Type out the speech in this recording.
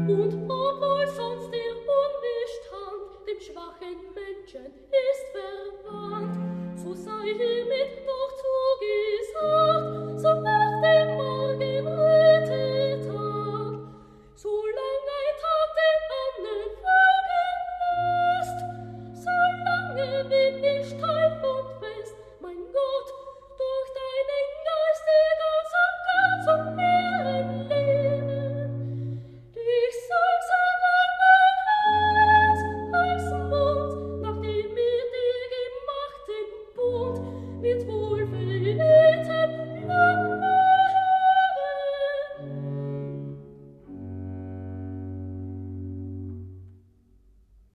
Und obwohl sonst der Unbestand dem schwachen Menschen ist verwandt, so sei hiermit doch zugesagt, so macht dem